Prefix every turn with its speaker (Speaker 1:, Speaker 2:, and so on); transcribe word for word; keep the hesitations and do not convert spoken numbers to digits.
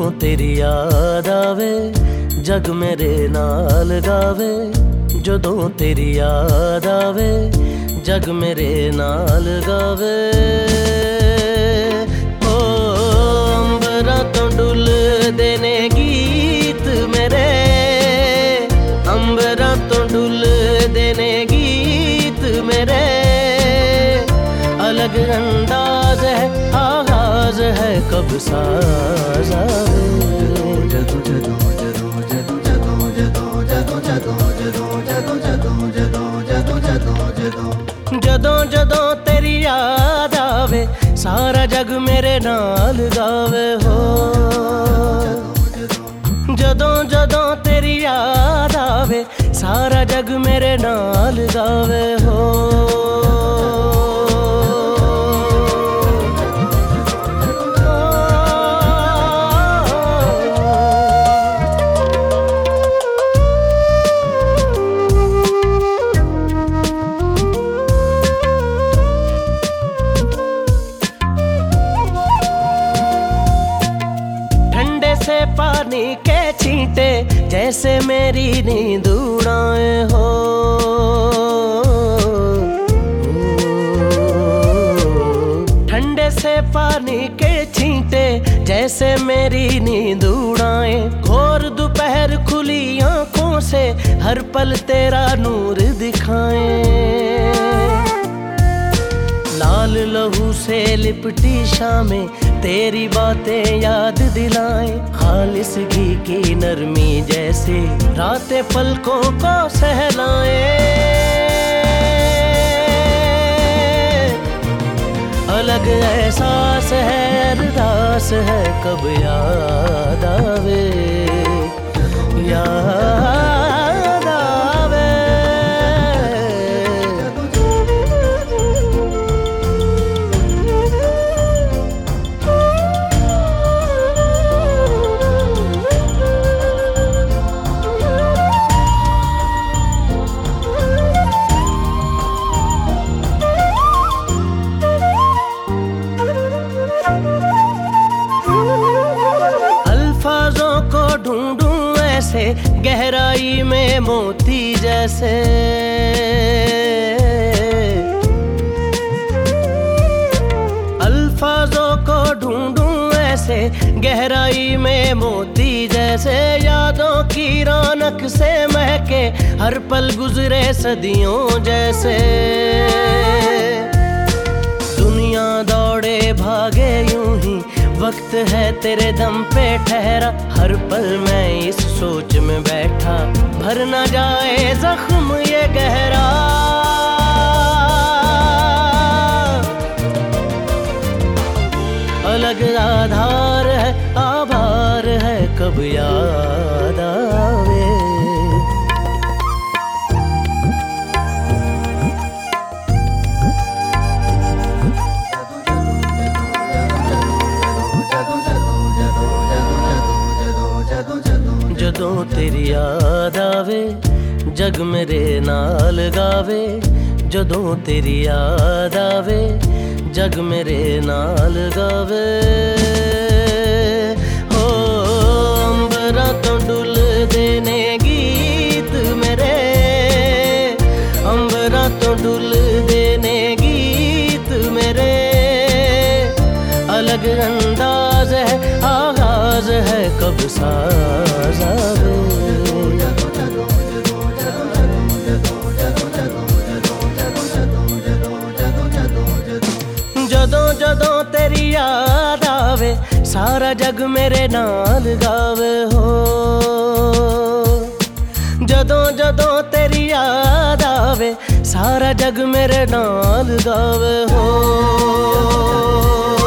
Speaker 1: तेरी याद आवे जग मेरे नाल गावे। जदों तेरी याद आवे जग मेरे नाल गावे। ओ अंबरा तो डुल देने गीत मेरे, अंबरा तो डुल देने गीत मेरे। अलग अंदाज है आगाज है कब साज आवे। जदों जदों जदों जदों जदों जदों जदों जदों जदों जदों जदों जदों जदों जदों जदों तेरी याद आवे सारा जग मेरे नाल गावे हो। जदों जदों तेरी याद आवे सारा जग मेरे नाल गावे हो। पानी के छींटे जैसे मेरी नींद उड़ाए हो। ठंडे से पानी के छींटे जैसे मेरी नींद उड़ाए। घोर दोपहर खुली आंखों से हर पल तेरा नूर दिखाए। लाल लहू से लिपटी शामें तेरी बातें याद दिलाएं। खालिस घी की नरमी जैसे रातें पलकों को सहलाएं। अलग एहसास है अरदास है कब याद आवे याद आवे। अल्फाजों को ढूंढूं ऐसे गहराई में मोती जैसे। अल्फाजों को ढूंढूं ऐसे गहराई में मोती जैसे। यादों की रौनक से महके हर पल गुजरे सदियों जैसे। दुनिया दौड़े भागे यूं ही वक्त है तेरे दम पे ठहरा। हर पल मैं इस सोच में बैठा भर ना जाए जख्म ये गहरा। अलग आधार है आभार है कब याद आवे। जदों तेरी याद आवे जग मेरे नाल गावे। जदों तेरी याद आवे जग मेरे नाल गावे। हो अंबरा तो डुल देने गीत मेरे, अंबरा तो डुल देने गीत मेरे। अलग अंदाज है आगाज है कब साज आवे। जदों जदों तेरी याद आवे सारा जग मेरे नाल गावे हो। जदों जदों तेरी याद आवे सारा जग मेरे नाल गावे हो।